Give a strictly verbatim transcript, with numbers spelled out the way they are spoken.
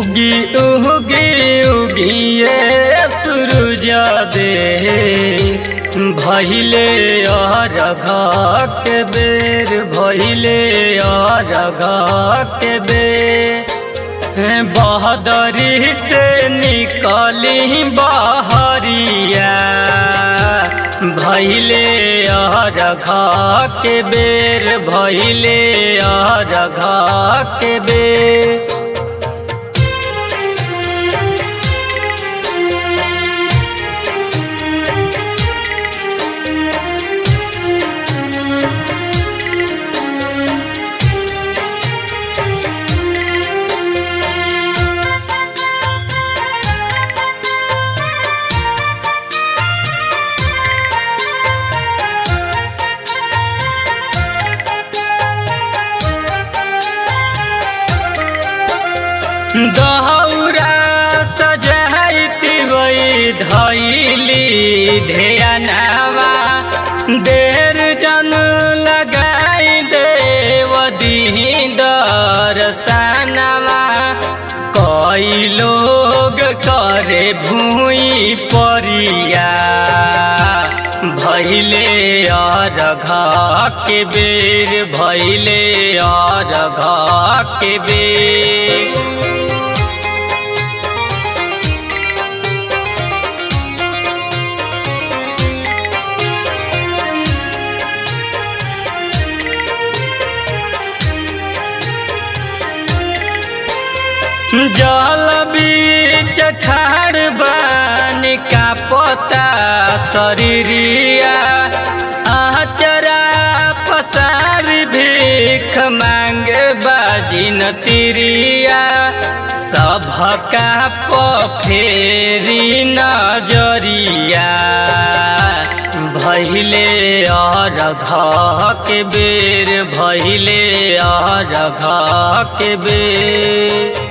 उगी उगी उगिए सूरज दे भइले अरघा के बेर भइले अरघा के बेर बहदरी से निकली बहरिया भइले अरघा के बेर भइले अरघा के बेर दहौरा सजाइती वही धैली ध्यानवा देर जन लगाई देव दी दर्शनवा कई लोग करे भूई परिया भइले अरघा के बेर भइले अरघा के बेर जल बीच ठाड़ बानी का पता शरीरिया आचरा पसार भीख मांगे बाजी न तिरिया सबका पफेरी नजरिया भइले अरघा के बेर भइले अरघा के बेर